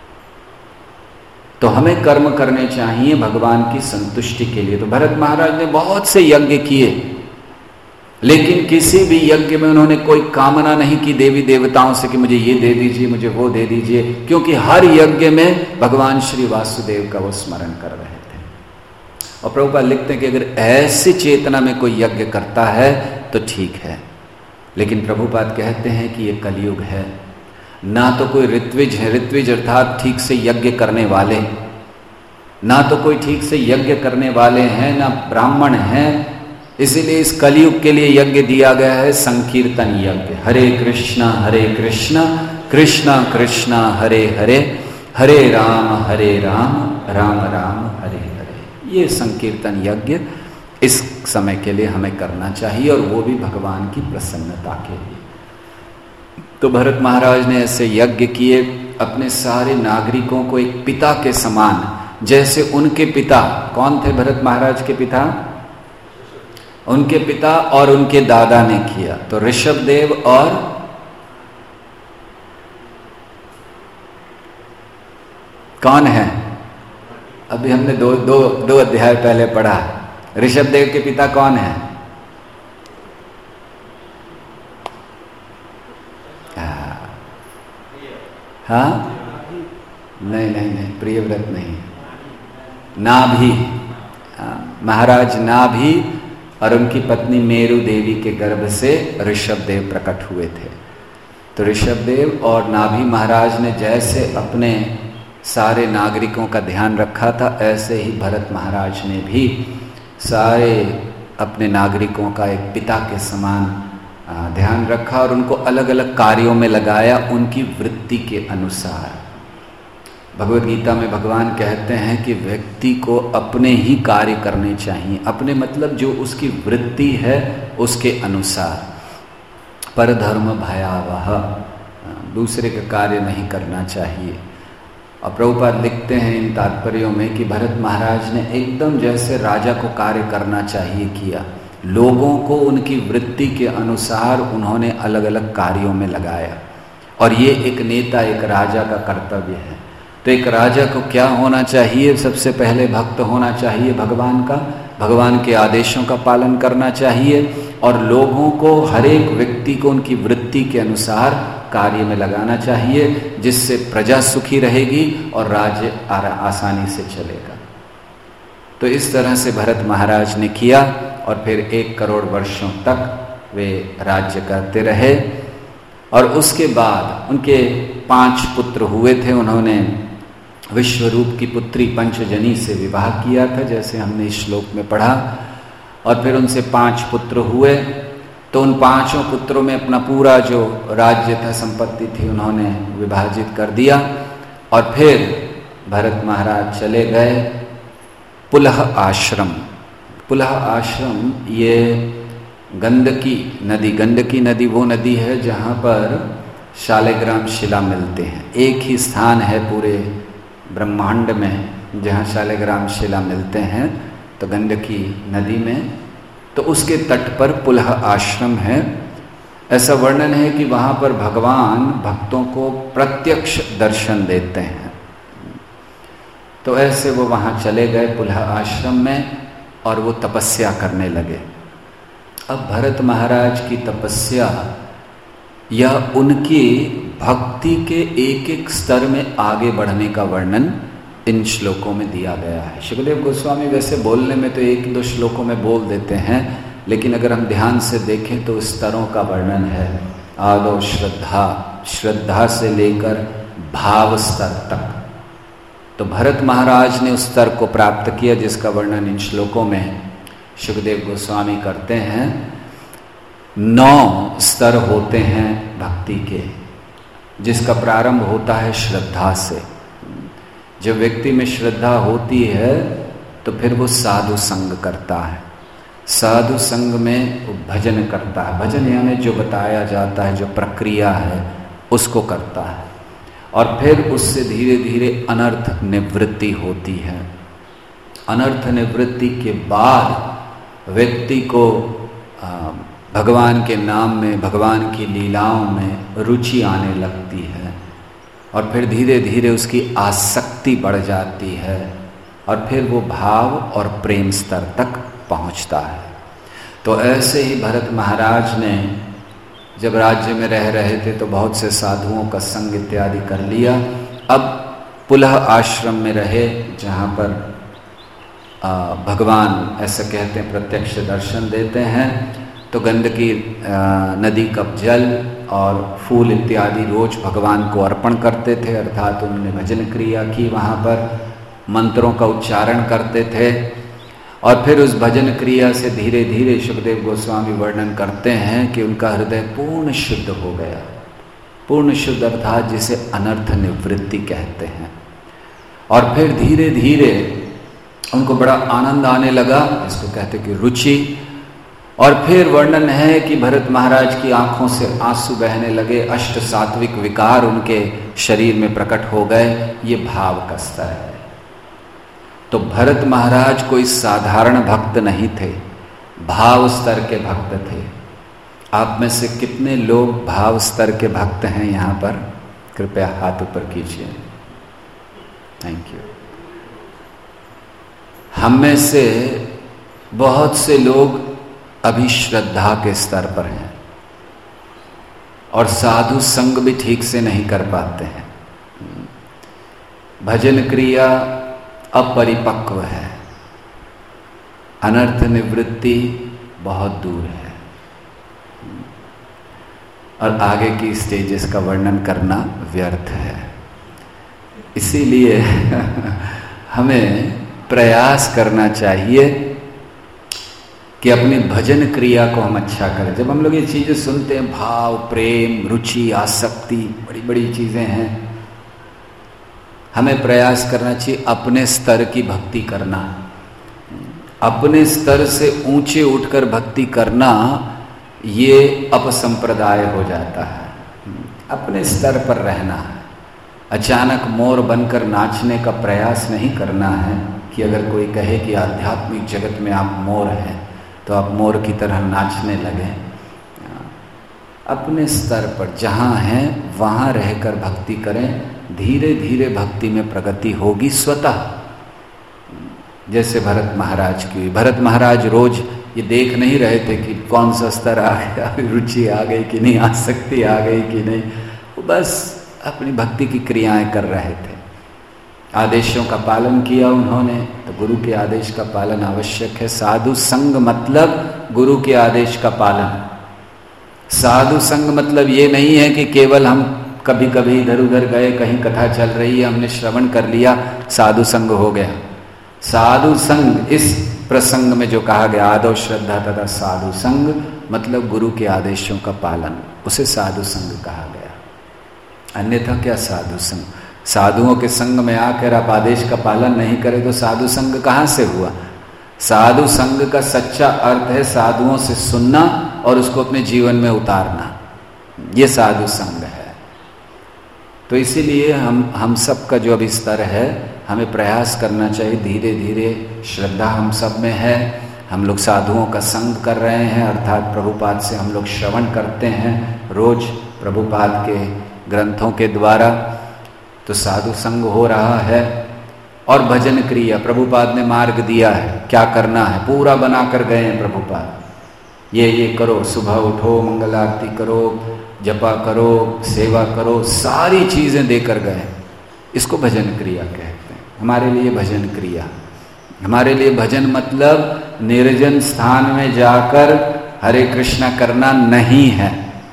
तो हमें कर्म करने चाहिए भगवान की संतुष्टि के लिए। तो भरत महाराज ने बहुत से यज्ञ किए, लेकिन किसी भी यज्ञ में उन्होंने कोई कामना नहीं की देवी देवताओं से कि मुझे ये दे दीजिए, मुझे वो दे दीजिए, क्योंकि हर यज्ञ में भगवान श्री वासुदेव का वो स्मरण कर रहे थे। और प्रभुपाद लिखते हैं कि अगर ऐसी चेतना में कोई यज्ञ करता है तो ठीक है, लेकिन प्रभुपाद कहते हैं कि ये कलयुग है, ना तो कोई ऋत्विज है, ऋत्विज अर्थात ठीक से यज्ञ करने वाले, ना तो कोई ठीक से यज्ञ करने वाले हैं, ना ब्राह्मण हैं। इसीलिए इस कलयुग के लिए यज्ञ दिया गया है संकीर्तन यज्ञ। हरे कृष्णा हरे कृष्णा कृष्णा कृष्णा हरे हरे, हरे राम हरे राम राम राम हरे हरे। ये संकीर्तन यज्ञ इस समय के लिए हमें करना चाहिए, और वो भी भगवान की प्रसन्नता के लिए। तो भरत महाराज ने ऐसे यज्ञ किए, अपने सारे नागरिकों को एक पिता के समान, जैसे उनके पिता कौन थे? भरत महाराज के पिता, उनके पिता और उनके दादा ने किया। तो ऋषभदेव और कौन है? अभी हमने दो दो दो अध्याय पहले पढ़ा, ऋषभदेव के पिता कौन है? हाँ, नहीं नहीं नहीं, प्रियव्रत नहीं, नाभि, महाराज नाभि और उनकी पत्नी मेरु देवी के गर्भ से ऋषभदेव प्रकट हुए थे। तो ऋषभदेव और नाभि महाराज ने जैसे अपने सारे नागरिकों का ध्यान रखा था, ऐसे ही भरत महाराज ने भी सारे अपने नागरिकों का एक पिता के समान ध्यान रखा और उनको अलग अलग कार्यों में लगाया उनकी वृत्ति के अनुसार। भगवद गीता में भगवान कहते हैं कि व्यक्ति को अपने ही कार्य करने चाहिए, अपने मतलब जो उसकी वृत्ति है उसके अनुसार। परधर्म भयावह, दूसरे का कार्य नहीं करना चाहिए। और प्रभुपाद लिखते हैं इन तात्पर्यों में कि भरत महाराज ने एकदम जैसे राजा को कार्य करना चाहिए किया, लोगों को उनकी वृत्ति के अनुसार उन्होंने अलग अलग कार्यों में लगाया। और ये एक नेता, एक राजा का कर्तव्य है। तो एक राजा को क्या होना चाहिए? सबसे पहले भक्त होना चाहिए भगवान का, भगवान के आदेशों का पालन करना चाहिए और लोगों को, हर एक व्यक्ति को उनकी वृत्ति के अनुसार कार्य में लगाना चाहिए, जिससे प्रजा सुखी रहेगी और राज्य आसानी से चलेगा। तो इस तरह से भरत महाराज ने किया और फिर एक करोड़ वर्षों तक वे राज्य करते रहे। और उसके बाद उनके पांच पुत्र हुए थे। उन्होंने विश्वरूप की पुत्री पंचजनी से विवाह किया था, जैसे हमने इस श्लोक में पढ़ा। और फिर उनसे पांच पुत्र हुए। तो उन पांचों पुत्रों में अपना पूरा जो राज्य था, संपत्ति थी, उन्होंने विभाजित कर दिया। और फिर भरत महाराज चले गए पुलह आश्रम। पुलह आश्रम ये गंडकी नदी, गंडकी नदी वो नदी है जहाँ पर शालिग्राम शिला मिलते हैं। एक ही स्थान है पूरे ब्रह्मांड में जहाँ शालिग्राम शिला मिलते हैं, तो गंडकी नदी में। तो उसके तट पर पुलह आश्रम है। ऐसा वर्णन है कि वहाँ पर भगवान भक्तों को प्रत्यक्ष दर्शन देते हैं। तो ऐसे वो वहाँ चले गए पुलह आश्रम में और वो तपस्या करने लगे। अब भरत महाराज की तपस्या यह उनकी भक्ति के एक एक स्तर में आगे बढ़ने का वर्णन इन श्लोकों में दिया गया है। शुकदेव गोस्वामी वैसे बोलने में तो एक दो श्लोकों में बोल देते हैं, लेकिन अगर हम ध्यान से देखें तो स्तरों का वर्णन है। आदौ श्रद्धा, श्रद्धा से लेकर भाव स्तर तक। तो भरत महाराज ने उस स्तर को प्राप्त किया जिसका वर्णन इन श्लोकों में शुकदेव गोस्वामी करते हैं। नौ स्तर होते हैं भक्ति के, जिसका प्रारंभ होता है श्रद्धा से। जब व्यक्ति में श्रद्धा होती है तो फिर वो साधु संग करता है। साधु संग में वो भजन करता है। भजन यानी जो बताया जाता है, जो प्रक्रिया है, उसको करता है। और फिर उससे धीरे धीरे अनर्थ निवृत्ति होती है। अनर्थ निवृत्ति के बाद व्यक्ति को भगवान के नाम में, भगवान की लीलाओं में रुचि आने लगती है और फिर धीरे धीरे उसकी आसक्ति बढ़ जाती है और फिर वो भाव और प्रेम स्तर तक पहुंचता है। तो ऐसे ही भरत महाराज ने जब राज्य में रह रहे थे तो बहुत से साधुओं का संग इत्यादि कर लिया। अब पुलह आश्रम में रहे जहाँ पर भगवान, ऐसा कहते हैं, प्रत्यक्ष दर्शन देते हैं। तो गंडकी नदी का जल और फूल इत्यादि रोज भगवान को अर्पण करते थे, अर्थात उन्होंने भजन क्रिया की, वहाँ पर मंत्रों का उच्चारण करते थे। और फिर उस भजन क्रिया से धीरे धीरे शुकदेव गोस्वामी वर्णन करते हैं कि उनका हृदय पूर्ण शुद्ध हो गया। पूर्ण शुद्ध अर्थात जिसे अनर्थ निवृत्ति कहते हैं। और फिर धीरे धीरे उनको बड़ा आनंद आने लगा, इसको कहते कि रुचि। और फिर वर्णन है कि भरत महाराज की आंखों से आंसू बहने लगे, अष्ट सात्विक विकार उनके शरीर में प्रकट हो गए। ये भाव का स्तर है। तो भरत महाराज कोई साधारण भक्त नहीं थे, भाव स्तर के भक्त थे। आप में से कितने लोग भाव स्तर के भक्त हैं यहाँ पर? कृपया हाथ ऊपर कीजिए। Thank you. हम में से बहुत से लोग अभी श्रद्धा के स्तर पर हैं और साधु संग भी ठीक से नहीं कर पाते हैं। भजन क्रिया अपरिपक्व है, अनर्थ निवृत्ति बहुत दूर है और आगे की स्टेजेस का वर्णन करना व्यर्थ है। इसीलिए हमें प्रयास करना चाहिए कि अपनी भजन क्रिया को हम अच्छा करें। जब हम लोग ये चीज़ें सुनते हैं, भाव, प्रेम, रुचि, आसक्ति, बड़ी बड़ी चीज़ें हैं, हमें प्रयास करना चाहिए अपने स्तर की भक्ति करना। अपने स्तर से ऊंचे उठकर भक्ति करना ये अपसंप्रदाय हो जाता है। अपने स्तर पर रहना है। अचानक मोर बनकर नाचने का प्रयास नहीं करना है कि अगर कोई कहे कि आध्यात्मिक जगत में आप मोर हैं तो आप मोर की तरह नाचने लगे। अपने स्तर पर जहाँ हैं वहाँ रहकर भक्ति करें। धीरे धीरे भक्ति में प्रगति होगी स्वतः। जैसे भरत महाराज की, भरत महाराज रोज ये देख नहीं रहे थे कि कौन सा स्तर आ गया, रुचि आ गई कि नहीं, आसक्ति आ गई कि नहीं, वो बस अपनी भक्ति की क्रियाएं कर रहे थे। आदेशों का पालन किया उन्होंने, तो गुरु के आदेश का पालन आवश्यक है। साधु संग मतलब गुरु के आदेश का पालन। साधु संग मतलब ये नहीं है कि केवल हम कभी कभी इधर उधर गए, कहीं कथा चल रही है, हमने श्रवण कर लिया, साधु संग हो गया। साधु संग इस प्रसंग में जो कहा गया, आदौ श्रद्धा तथा साधु संग मतलब गुरु के आदेशों का पालन, उसे साधु संग कहा गया। अन्यथा क्या साधु संग? साधुओं के संग में आकर आप आदेश का पालन नहीं करें तो साधु संग कहाँ से हुआ? साधु संग का सच्चा अर्थ है साधुओं से सुनना और उसको अपने जीवन में उतारना, ये साधु संग है। तो इसीलिए हम हम सब का जो अभी स्तर है, हमें प्रयास करना चाहिए धीरे धीरे। श्रद्धा हम सब में है, हम लोग साधुओं का संग कर रहे हैं, अर्थात प्रभुपाद से हम लोग श्रवण करते हैं रोज प्रभुपाद के ग्रंथों के द्वारा, तो साधु संग हो रहा है। और भजन क्रिया प्रभुपाद ने मार्ग दिया है, क्या करना है पूरा बना कर गए हैं प्रभुपाद। ये ये करो, सुबह उठो, मंगल आरती करो, जपा करो, सेवा करो, सारी चीज़ें देकर गए। इसको भजन क्रिया कहते हैं। हमारे लिए भजन क्रिया, हमारे लिए भजन मतलब निर्जन स्थान में जाकर हरे कृष्णा करना नहीं है।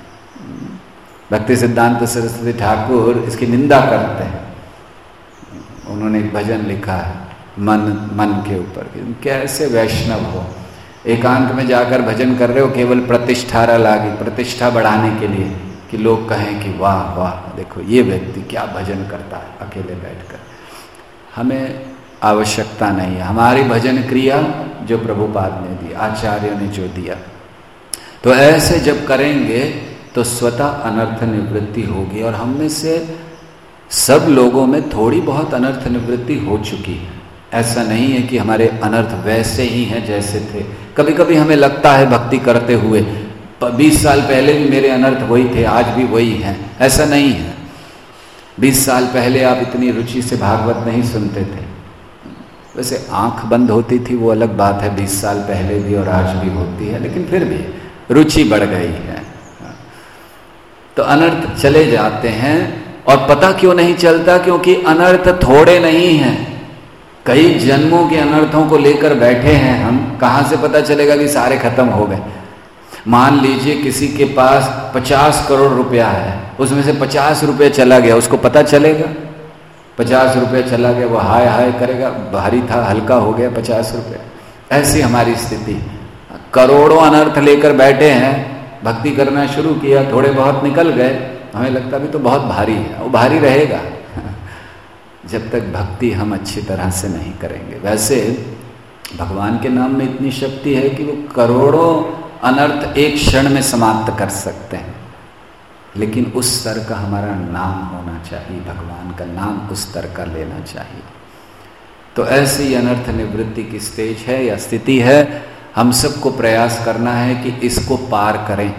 भक्ति सिद्धांत सरस्वती ठाकुर इसकी निंदा करते हैं। उन्होंने एक भजन लिखा है मन मन के ऊपर, कैसे वैष्णव हो, एकांत में जाकर भजन कर रहे हो केवल प्रतिष्ठा लागी, प्रतिष्ठा बढ़ाने के लिए कि लोग कहें कि वाह वाह देखो ये व्यक्ति क्या भजन करता है अकेले बैठकर। हमें आवश्यकता नहीं है। हमारी भजन क्रिया जो प्रभुपाद ने दी, आचार्यों ने जो दिया, तो ऐसे जब करेंगे तो स्वतः अनर्थ निवृत्ति होगी। और हम में से सब लोगों में थोड़ी बहुत अनर्थ निवृत्ति हो चुकी है। ऐसा नहीं है कि हमारे अनर्थ वैसे ही हैं जैसे थे। कभी कभी हमें लगता है भक्ति करते हुए बीस साल पहले भी मेरे अनर्थ वही थे, आज भी वही हैं। ऐसा नहीं है। बीस साल पहले आप इतनी रुचि से भागवत नहीं सुनते थे। वैसे आंख बंद होती थी वो अलग बात है, बीस साल पहले भी और आज भी होती है, लेकिन फिर भी रुचि बढ़ गई है। तो अनर्थ चले जाते हैं और पता क्यों नहीं चलता? क्योंकि अनर्थ थोड़े नहीं हैं, कई जन्मों के अनर्थों को लेकर बैठे हैं हम। कहाँ से पता चलेगा कि सारे खत्म हो गए? मान लीजिए किसी के पास पचास करोड़ रुपया है, उसमें से पचास रुपये चला गया, उसको पता चलेगा? पचास रुपये चला गया वो हाय हाय करेगा, भारी था हल्का हो गया पचास रुपये। ऐसी हमारी स्थिति। करोड़ों अनर्थ लेकर बैठे हैं, भक्ति करना शुरू किया, थोड़े बहुत निकल गए, हमें लगता भी तो बहुत भारी है, वो भारी रहेगा जब तक भक्ति हम अच्छी तरह से नहीं करेंगे। वैसे भगवान के नाम में इतनी शक्ति है कि वो करोड़ों अनर्थ एक क्षण में समाप्त कर सकते हैं, लेकिन उस स्तर का हमारा नाम होना चाहिए, भगवान का नाम उस स्तर का लेना चाहिए। तो ऐसी अनर्थ निवृत्ति की स्टेज है या स्थिति है, हम सबको प्रयास करना है कि इसको पार करें।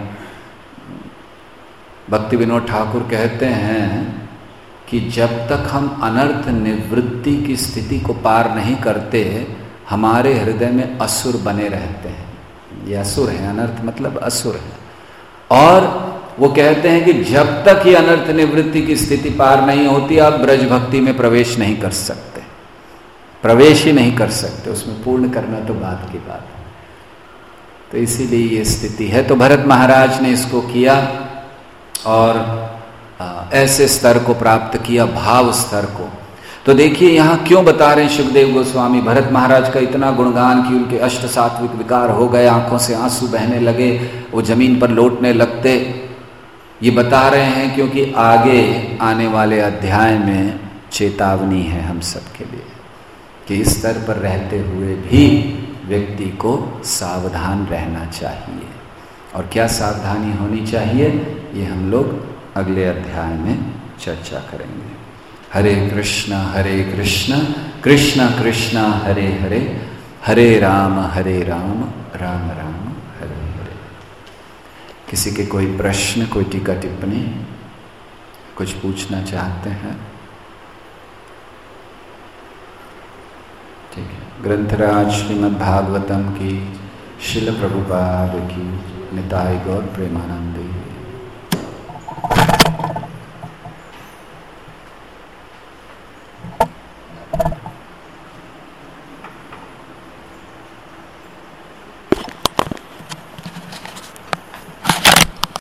भक्ति विनोद ठाकुर कहते हैं कि जब तक हम अनर्थ निवृत्ति की स्थिति को पार नहीं करते, हमारे हृदय में असुर बने रहते हैं। ये असुर है, अनर्थ मतलब असुर है। और वो कहते हैं कि जब तक ये अनर्थ निवृत्ति की स्थिति पार नहीं होती, आप ब्रज भक्ति में प्रवेश नहीं कर सकते, प्रवेश ही नहीं कर सकते, उसमें पूर्ण करना तो बात की बात है। तो इसीलिए ये स्थिति है। तो भरत महाराज ने इसको किया और ऐसे स्तर को प्राप्त किया, भाव स्तर को। तो देखिए यहाँ क्यों बता रहे हैं सुखदेव गोस्वामी भरत महाराज का इतना गुणगान कि उनके अष्ट सात्विक विकार हो गए, आंखों से आंसू बहने लगे, वो जमीन पर लौटने लगते। ये बता रहे हैं क्योंकि आगे आने वाले अध्याय में चेतावनी है हम सबके लिए कि इस स्तर पर रहते हुए भी व्यक्ति को सावधान रहना चाहिए। और क्या सावधानी होनी चाहिए, ये हम लोग अगले अध्याय में चर्चा करेंगे। हरे कृष्णा हरे कृष्णा कृष्णा कृष्णा हरे हरे, हरे राम हरे राम राम राम हरे हरे। किसी के कोई प्रश्न, कोई टीका टिप्पणी, कुछ पूछना चाहते हैं? ठीक है। ग्रंथराज श्रीमद् भागवतम की, शिल प्रभुपाद की, निताय गौर प्रेमानंदी।